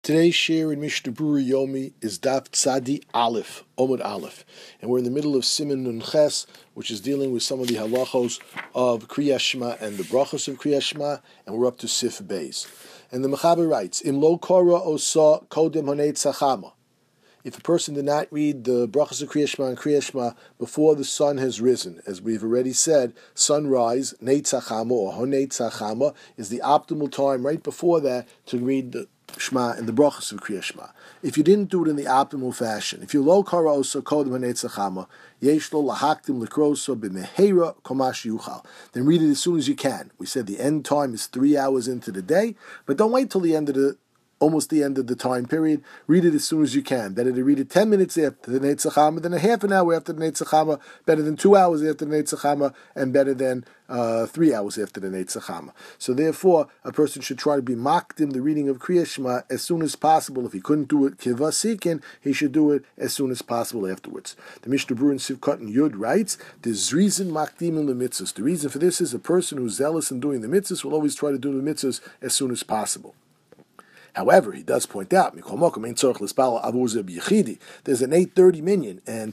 Today's share in Mishnah Berurah Yomi is Daf Tzadi Aleph, Omud Aleph. And we're in the middle of Siman Nun Ches, which is dealing with some of the halachos of Kriyas Shema and the brachos of Kriyas Shema, and we're up to Sif Beis. And the Mechaber writes, Im lo kora osa kodem honei tzachama. If a person did not read the brachos of Kriyas Shema and Kriyas Shema before the sun has risen, as we've already said, sunrise, neitzachama or honei tzachama, is the optimal time right before that to read the Shema and the brachos of Kriyas Shema. If you didn't do it in the optimal fashion, if you lo kara osa kodem honei tzachama, yesh lo lahaktim lekroso b'mehera komash yuchal, then read it as soon as you can. We said the end time is 3 hours into the day, but don't wait till almost the end of the time period. Read it as soon as you can. Better to read it 10 minutes after the Neit Tzachama than a half an hour after the Neit Tzachama. Better than 2 hours after the Neit Tzachama, and better than 3 hours after the Neit Tzachama. So therefore, a person should try to be makdim the reading of Kriyas Shema as soon as possible. If he couldn't do it kivasikin, he should do it as soon as possible afterwards. The Mishnah Berurah in Sivkot and Yud writes, "There's reason makdim in the mitzvahs. The reason for this is a person who's zealous in doing the mitzvahs will always try to do the mitzvahs as soon as possible." However, he does point out, there's an 8:30 minyan, and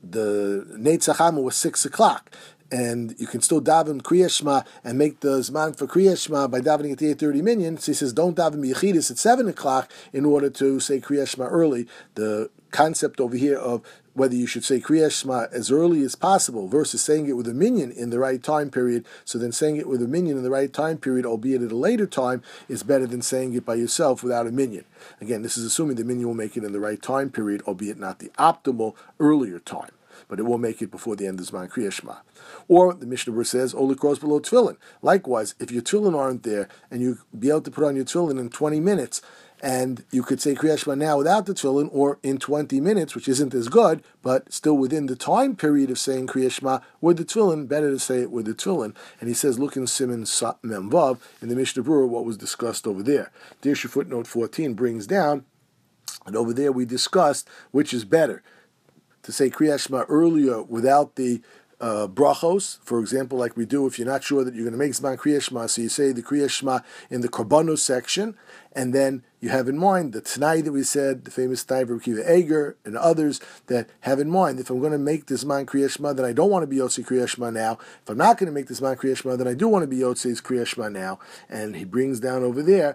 the Neit Tzachama was 6 o'clock. And you can still daven Kriyas Shema and make the Zman for Kriyas Shema by davening at the 8:30 minyan. So he says, don't daven B'Yechidus at 7 o'clock in order to say Kriyas Shema early. The concept over here of whether you should say Kriyas Shema as early as possible versus saying it with a minyan in the right time period, so then saying it with a minyan in the right time period, albeit at a later time, is better than saying it by yourself without a minyan. Again, this is assuming the minyan will make it in the right time period, albeit not the optimal earlier time, but it will make it before the end of Zman Kriyas Shema. Or the Mishnah Berurah says, Ola cross below tefillin. Likewise, if your tefillin aren't there, and you be able to put on your tefillin in 20 minutes, and you could say Kriyas Shema now without the tefillin, or in 20 minutes, which isn't as good, but still within the time period of saying Kriyas Shema with the tefillin, better to say it with the tefillin. And he says, look in Siman Memvav, in the Mishnah Berurah, what was discussed over there. Dirshu footnote 14 brings down, and over there we discussed which is better, to say Kriyas Shema earlier without the brachos, for example, like we do if you're not sure that you're going to make Zman Kriyas Shema, so you say the Kriyas Shema in the Korbanos section, and then you have in mind the Tanai that we said, the famous Tanai of Rabbi Akiva Eiger, and others that have in mind, if I'm going to make this Zman Kriyas Shema, then I don't want to be Yotzei Kriyas Shema now. If I'm not going to make this Zman Kriyas Shema, then I do want to be Yotzei Kriyas Shema now. And he brings down over there,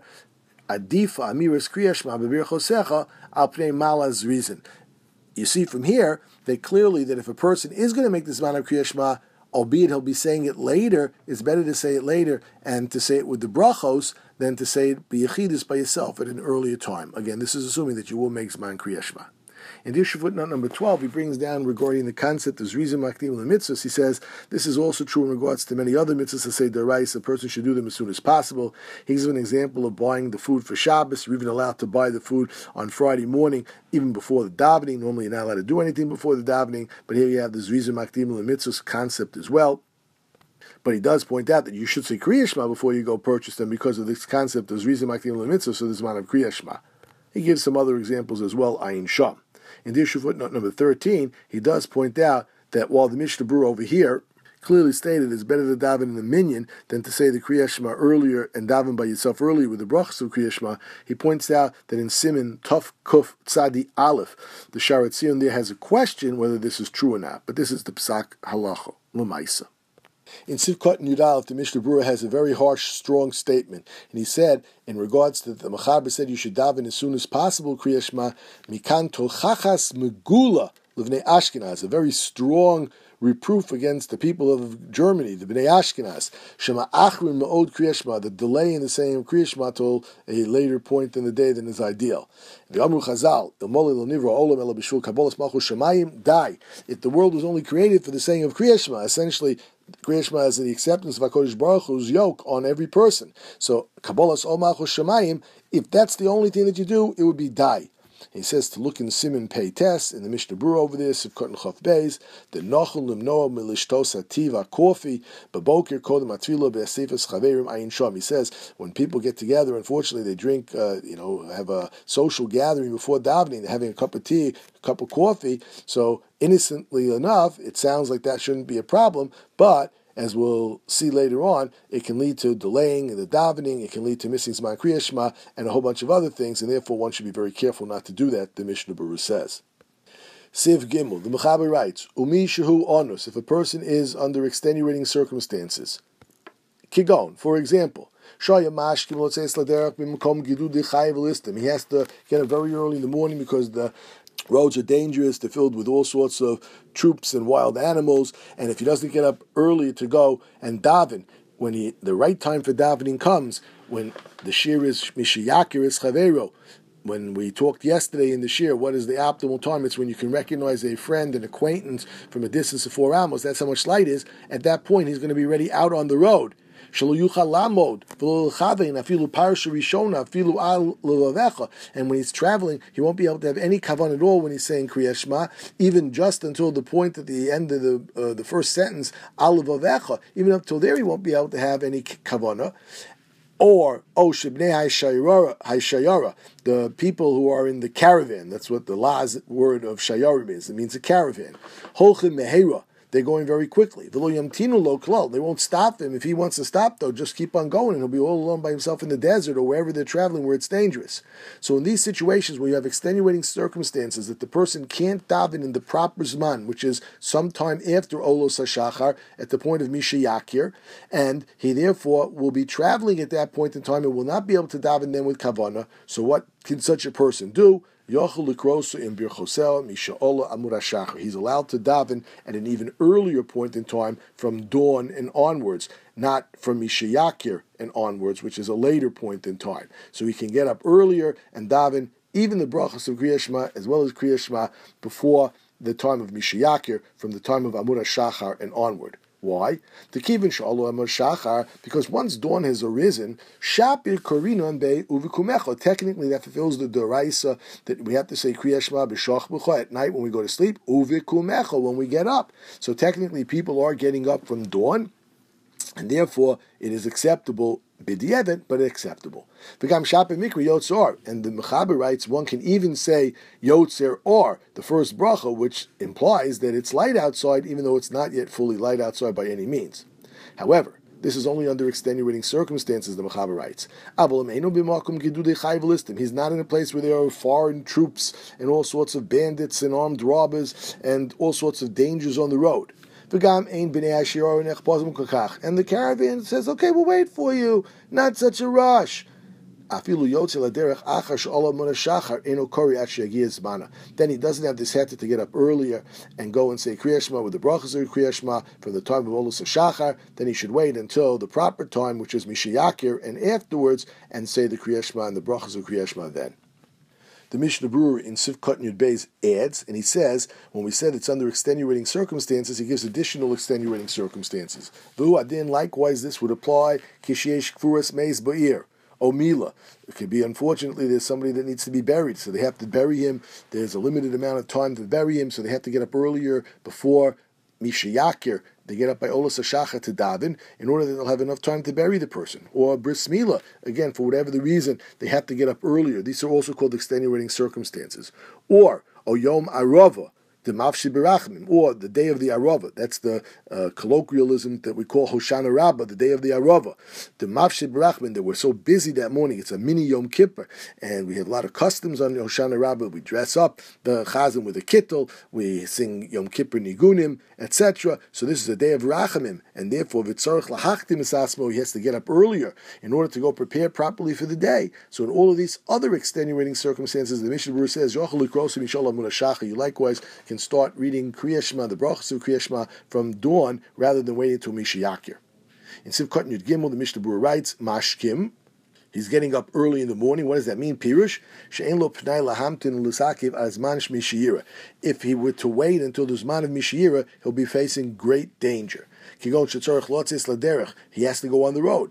Adifa Amiras Kriyas Shema B'bir Chosecha Al Pnei Malaz reason. You see from here that clearly that if a person is going to make this Zman of Kriyas Shema, albeit he'll be saying it later, it's better to say it later and to say it with the brachos than to say it B'Yechidus by yourself at an earlier time. Again, this is assuming that you will make Zman Kriyas Shema. In Dirshu footnote number 12, he brings down regarding the concept of Zrizim Makdim L'Mitzvahs. He says this is also true in regards to many other mitzvahs to say D'Oraisa. A person should do them as soon as possible. He gives an example of buying the food for Shabbos. You're even allowed to buy the food on Friday morning, even before the davening. Normally, you're not allowed to do anything before the davening, but here you have the Zrizim Makdim L'Mitzvahs concept as well. But he does point out that you should say Kriyas Shema before you go purchase them because of this concept of Zrizim Makdim L'Mitzvahs, so there's amount of Kriyas Shema. He gives some other examples as well, Ayin Sham. In Dirshu footnote number 13, he does point out that while the Mishnah Berurah over here clearly stated it's better to daven in the minyan than to say the Kriyas Shema earlier and daven by yourself earlier with the brachos of Kriyas Shema, he points out that in Siman Tuf Kuf Tzadi Aleph, the Sharat Zion there has a question whether this is true or not, but this is the Psak Halacha, L'maisa. In Sivkot and Yud Aleph, the Mishnah Berurah has a very harsh, strong statement. And he said, in regards to the Mechaber said you should daven as soon as possible, Kriyas Shema, Mikan Tolchachas Megula, L'vnei Ashkenaz, a very strong reproof against the people of Germany, the Bnei Ashkenaz. Shema Achrin Ma'od Kriyas Shema, the delay in the saying of Kriyas Shema till a later point in the day than is ideal. The Amru Chazal, Ilmoli L'nivra Olam Ela B'shul Kabbalas Malchus Shemayim, die. If the world was only created for the saying of Kriyas Shema, essentially Kriyas Shema is the acceptance of HaKadosh Baruch Hu's yoke on every person. So Kabbalas Ol Malchus Shemayim, if that's the only thing that you do, it would be die. He says to look in Siman Pei Tes, in the Mishnah Berurah over there, Sivkot and Chaf Beis, the Nochel Limnoa Milishtos Ativa Coffee, Babokir Kodem Atvila Be'asifas Chaverim Ayin Sham. He says when people get together, unfortunately they drink, have a social gathering before davening. They're having a cup of tea, a cup of coffee. So innocently enough, it sounds like that shouldn't be a problem, but as we'll see later on, it can lead to delaying the davening, it can lead to missing Zman Kriya Shema, and a whole bunch of other things, and therefore one should be very careful not to do that, the Mishnah Berurah says. Siv Gimel, the Mechaber writes, Umi Shehu Onus, if a person is under extenuating circumstances. Kigon, for example, he has to get up very early in the morning because the roads are dangerous, they're filled with all sorts of troops and wild animals, and if he doesn't get up early to go and daven, when the right time for davening comes, when the shir is Mishiyakir is Chavero, when we talked yesterday in the shir, what is the optimal time? It's when you can recognize a friend, an acquaintance from a distance of 4 amos. That's how much light is. At that point, he's going to be ready out on the road. And when he's traveling, he won't be able to have any kavan at all when he's saying Kriya Shema, even just until the point at the end of the first sentence, even up till there he won't be able to have any kavanah. Or Shibnei Hayshayara, the people who are in the caravan. That's what the last word of Shayarim is. It means a caravan. Holchim Mehera, they're going very quickly. They won't stop him. If he wants to stop, though, just keep on going, and he'll be all alone by himself in the desert or wherever they're traveling where it's dangerous. So in these situations where you have extenuating circumstances that the person can't daven in the proper zman, which is sometime after Olos HaShachar, at the point of Misha Yakir, and he therefore will be traveling at that point in time and will not be able to daven then with Kavanah. So what can such a person do? He's allowed to daven at an even earlier point in time from dawn and onwards, not from Mishayakir and onwards, which is a later point in time. So he can get up earlier and daven even the brachas of Kriya Shema as well as Kriya Shema before the time of Mishayakir, from the time of Amud HaShachar and onward. Why? Because once dawn has arisen, Shapir Korinon Be Uvikumecho. Technically, that fulfills the Doraisa that we have to say Kriya Shema B'Shach B'Cha at night when we go to sleep, Uvikumecho when we get up. So technically, people are getting up from dawn, and therefore it is acceptable. B'di'evet, but acceptable. V'gam Shapir Mikri Yotzor, and the Mechaber writes one can even say Yotzer or the first bracha, which implies that it's light outside, even though it's not yet fully light outside by any means. However, this is only under extenuating circumstances, the Mechaber writes. He's not in a place where there are foreign troops and all sorts of bandits and armed robbers and all sorts of dangers on the road. And the caravan says, okay, we'll wait for you. Not such a rush. Then he doesn't have this heter to get up earlier and go and say Kriya Shema with the brachas of Kriya Shema from the time of Olos HaShachar. Then he should wait until the proper time, which is Mishayakir, and afterwards, and say the Kriya Shema and the brachas of Kriya Shema then. The Mishnah Berurah in Sivkot Yud Beis adds, and he says, when we said it's under extenuating circumstances, he gives additional extenuating circumstances. V'hu adin, likewise, this would apply, Kishyesh Kfuras Meis Ba'ir, O Mila. It could be, unfortunately, there's somebody that needs to be buried, so they have to bury him. There's a limited amount of time to bury him, so they have to get up earlier before Mishayakir. They get up by Olos HaShachar to daven in order that they'll have enough time to bury the person. Or Bris Milah, again, for whatever the reason, they have to get up earlier. These are also called extenuating circumstances. Or Yom Arava, the Mafshi Berachmim, or the day of the Arava. That's the colloquialism that we call Hoshana Rabbah, the day of the Arava. The Mafshi Berachmim, that we're so busy that morning, it's a mini Yom Kippur, and we have a lot of customs on Hoshana Rabbah. We dress up the Chazan with a kittel, we sing Yom Kippur Nigunim, etc. So this is a day of Rachamim, and therefore Vitzarech Lahachtim Esasmo, he has to get up earlier in order to go prepare properly for the day. So in all of these other extenuating circumstances, the Mishnah Berurah says, you likewise can start reading Kriya Shema, the brachas of Kriya Shema, from dawn rather than waiting until Mishayakir. In Sivkot Yud Gimel, the Mishnah Berurah writes, Mashkim, he's getting up early in the morning. What does that mean? Pirush, she'en lo pnai lahamtin l'sakiv azman shmishiyira. If he were to wait until the zman of Mishiyira, he'll be facing great danger. He has to go on the road.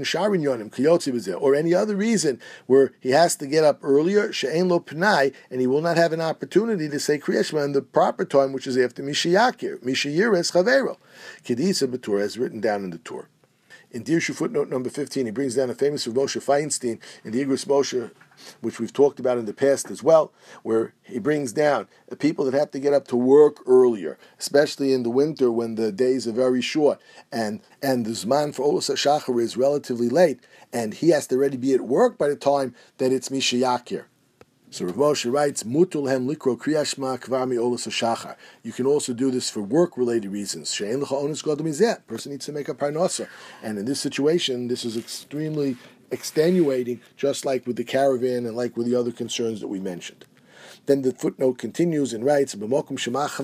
Or any other reason where he has to get up earlier, and he will not have an opportunity to say Kriya Shema in the proper time, which is after Mishayakir. Mishayir es chavero. Kedisa b'Torah, as written down in the Torah. In Dirshu footnote number 15, he brings down a famous of Moshe Feinstein in the Igros Moshe which we've talked about in the past as well, where he brings down the people that have to get up to work earlier, especially in the winter when the days are very short, and the Zman for Olos HaShachar is relatively late, and he has to already be at work by the time that it's Mishayakir. So Rav Moshe writes, Mutul hem likro kriyashma kvar mi olos hashachar. You can also do this for work-related reasons. She'en lecha onus gadol mizeh. Person needs to make a parnasa. And in this situation, this is extremely extenuating, just like with the caravan and like with the other concerns that we mentioned. Then the footnote continues and writes, and likewise,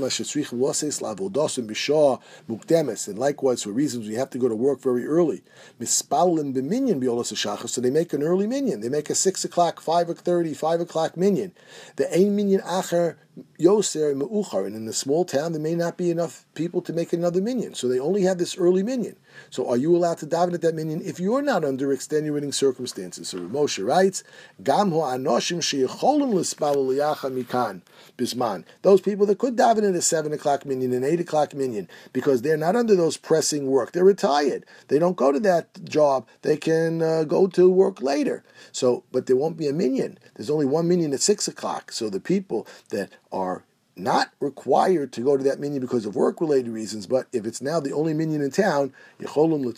for reasons we have to go to work very early. So they make an early minyan. They make a 6 o'clock, 5:30, 5 o'clock minyan. The ein minyan acher yoser meuchar, and in a small town there may not be enough people to make another minyan, so they only have this early minyan. So are you allowed to daven at that minyan if you're not under extenuating circumstances? So Moshe writes, Gam anoshim sheyecholim l'spalel liyacha mikan bisman. Those people that could daven at a 7 o'clock minyan, an 8 o'clock minyan, because they're not under those pressing work. They're retired. They don't go to that job. They can go to work later. So, but there won't be a minyan. There's only one minyan at 6 o'clock. So the people that are not required to go to that minyan because of work-related reasons, but if it's now the only minyan in town, they're allowed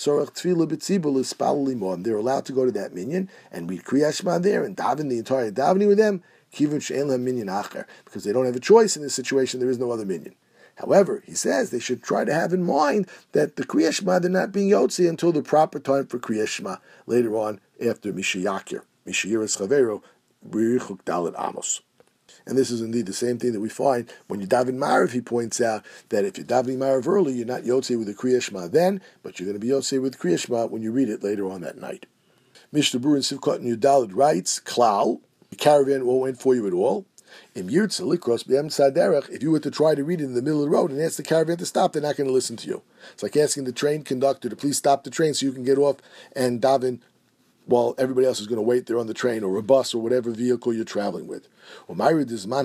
to go to that minyan and read Kriyat Shema there and daven the entire davening with them, because they don't have a choice in this situation. There is no other minyan. However, he says they should try to have in mind that the Kriyat Shema, they're not being Yotzi until the proper time for Kriyat Shema later on after Mishayakir, Mishayiras Chavero, B'Richuk Dalet Amos. And this is indeed the same thing that we find when you daven Marav. He points out that if you're davening Marav early, you're not Yotzei with the Kriyat Shema then, but you're going to be Yotzei with Kriyat Shema when you read it later on that night. Mishnah Berurah in Sivkot and Yudalid writes, Klal, the caravan won't wait for you at all. If you were to try to read it in the middle of the road and ask the caravan to stop, they're not going to listen to you. It's like asking the train conductor to please stop the train so you can get off and daven while everybody else is going to wait there on the train or a bus or whatever vehicle you're traveling with. And obviously, the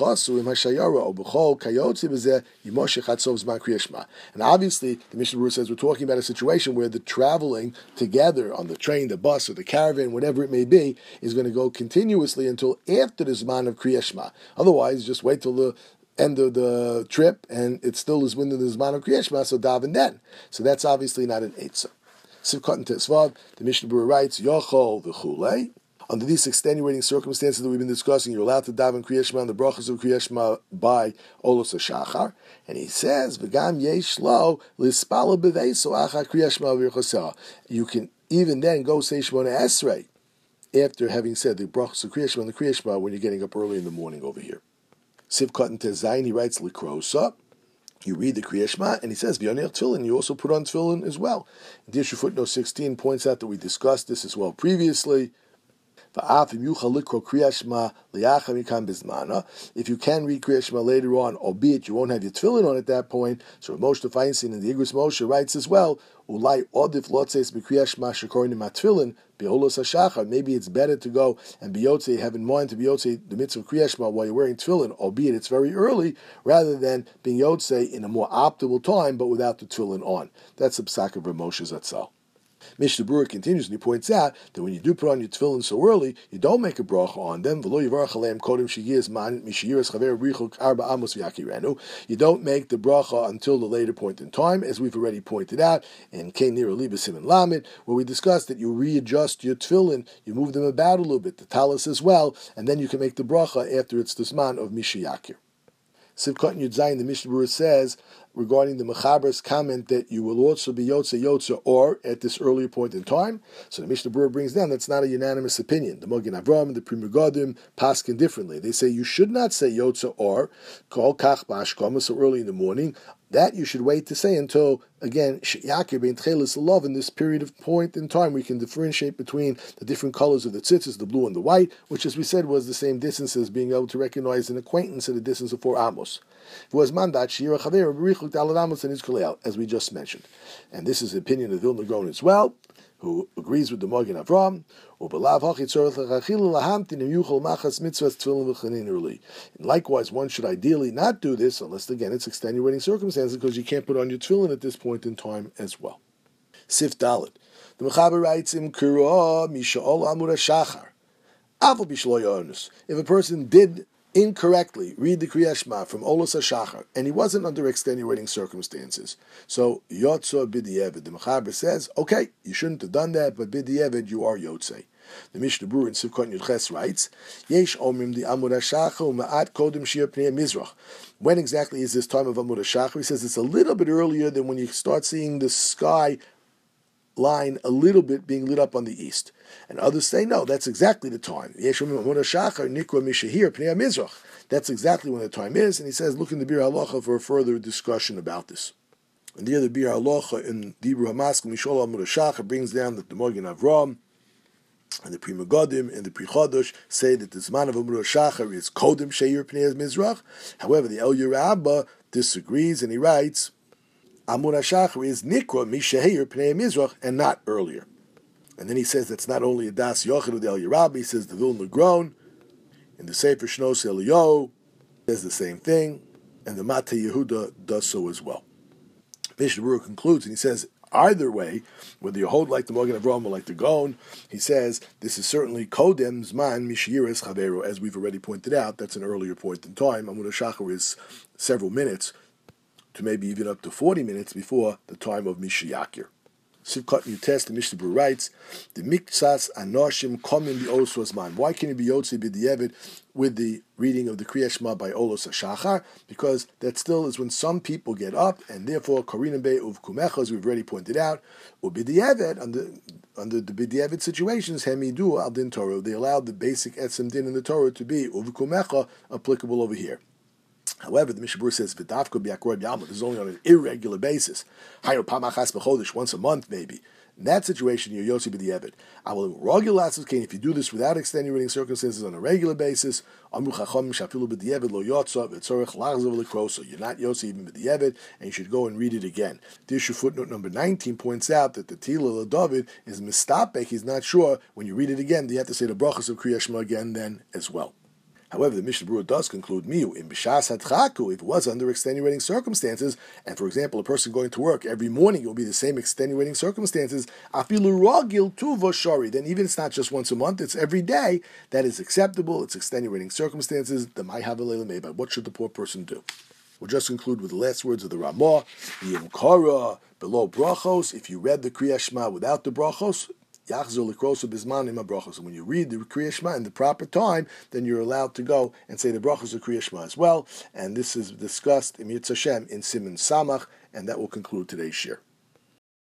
Mishnah Berurah says we're talking about a situation where the traveling together on the train, the bus, or the caravan, whatever it may be, is going to go continuously until after the Zman of Kriyat Shema. Otherwise, just wait till the end of the trip and it still is within the Zman of Kriyat Shema, so daven then. So that's obviously not an Eitzah. Sivkot and Tesvav, the Mishnah Berurah writes, Yochol v'chulei. Under these extenuating circumstances that we've been discussing, you're allowed to daven Kriyat Shema and the brachas of Kriyat Shema by Olos HaShachar. And he says, V'gam yesh lo l'spala b'veiso acha Kriyat Shema v'yichoseh. You can even then go say Shemona Esrei after having said the brachas of Kriyat Shema and the Kriyat Shema when you're getting up early in the morning over here. Sivkot and Tezayin, he writes, L'krosa. You read the Kriyat Shema, and he says, V'yonech tefillin, you also put on tefillin as well. Dirshu footnote 16 points out that we discussed this as well previously. If you can read Kriyat Shema later on, albeit you won't have your tefillin on at that point, so Moshe Feinstein in the Igros Moshe writes as well, maybe it's better to go and be Yotzei, have in mind to be Yotzei the mitzvah of Kriyat Shema while you're wearing tefillin, albeit it's very early, rather than being Yotzei in a more optimal time, but without the tefillin on. That's the psak of Rav Moshe Zatzal. Mishnah Berurah continues and he points out that when you do put on your tefillin so early, you don't make a bracha on them. You don't make the bracha until the later point in time, as we've already pointed out in Kein Nira Liba Siman Lamed, where we discussed that you readjust your tefillin, you move them about a little bit, the talis as well, and then you can make the bracha after it's the zman of Mishayakir. Sivkot and Yud Zayin, the Mishnah Berurah says regarding the Mechaber's comment that you will also be Yotze or at this earlier point in time. So the Mishnah Berurah brings down that's not a unanimous opinion. The Mogen Avram and the Pri Megadim paskin differently. They say you should not say Yotze or Kol Kach B'Ashkama so early in the morning. That you should wait to say until, again, Yakir bein Tchelis Love, in this period of point in time we can differentiate between the different colors of the tzitzis, the blue and the white, which as we said was the same distance as being able to recognize an acquaintance at a distance of 4 amos. It was Mandat Shira Chaver B'Richuk Daled Amos and Izkulel, as we just mentioned. And this is the opinion of Vilna Gaon as well, who agrees with the Mogen Avram. And likewise, one should ideally not do this unless, again, it's extenuating circumstances, because you can't put on your tefillin at this point in time as well. Sif Dalet. The Mechaber writes, Im Kira Misha'ol Amur HaShachar. If a person did incorrectly read the Kriya Shema from Olos HaShachar, and he wasn't under extenuating circumstances, so Yotzei B'di'evid, the Mechaber says, okay, you shouldn't have done that, but B'di'evid, you are Yotzei. The Mishnah Berurah in Sivkot Yudches writes, Yesh Omrim di Amud HaShachar u'ma'at kodem shir pnei Mizrach. When exactly is this time of Amud HaShachar? He says it's a little bit earlier than when you start seeing the sky line a little bit being lit up on the east. And others say, no, that's exactly the time. That's exactly when the time is. And he says, look in the Bir Halacha for a further discussion about this. And the other Bir Halacha in Dibur HaMaskil Mishol Amud HaShachar brings down that the Magen Avram and the Pri Megadim and the Pri Chodosh say that the Zman of Amud HaShachar is Kodem Sheir Pnei Mizrach. However, the Eliyah Rabbah disagrees, and he writes, Amud HaShachar is Nikra Misheir Pnei Mizrach, and not earlier. And then he says that's not only a Das Yochid of the Eliyah Rabbah, he says the Vilna Gaon in the Sefer Shnos Eliyahu says the same thing, and the Mate Yehuda does so as well. Mishnah Berurah concludes, and he says, either way, whether you hold like the Magen Avraham or like the Gaon, he says this is certainly Kodem Zman Mishiras Chavero, as we've already pointed out. That's an earlier point in time. Amud HaShachar is several minutes to maybe even up to 40 minutes before the time of Mishiyakir. Sivkot Yutes, the Mishnah Berurah writes, the Miktsas Anoshim Komin the Olos Man. Why can you be Yotzei B'di'evid with the reading of the Kriya Shema by Olos HaShachar? Because that still is when some people get up, and therefore Korinim Be Uvkumecha, as we've already pointed out, Ub'di'evid, under the B'di'evid situations, Hemidu Al Din Torah, they allowed the basic Etzem Din in the Torah to be Uvkumecha applicable over here. However, the Mishnah Berurah says v'dafka b'yakrod yalma. This is only on an irregular basis. Hayo pamachas b'chodesh, once a month maybe. In that situation, you're Yotzei B'di'evid. I will regular if you do this without extenuating circumstances on a regular basis. Amru chacham shafilu b'di'evid lo yotza v'tzorich lachzav l'kroso. You're not Yotzei even b'di'evid, and you should go and read it again. The issue footnote number 19 points out that the Tila LaDavid is mistapek. He's not sure when you read it again. You have to say the brachas of Kriya Shema again then as well. However, the Mishnah Berurah does conclude miu in b'shas hadchaku, if it was under extenuating circumstances, and for example, a person going to work every morning, it will be the same extenuating circumstances. Afilu ragil tuva shari. Then even it's not just once a month; it's every day. That is acceptable. It's extenuating circumstances. The may have a leila but what should the poor person do? We'll just conclude with the last words of the Ramah. The imkara below brachos. If you read the Kriya Shema without the brachos, Yachzor l'kroso bizman im brachos. When you read the Kriya Shema in the proper time, then you're allowed to go and say the brachos of Kriya Shema as well. And this is discussed in Yitz Hashem in Siman Samach, and that will conclude today's shir.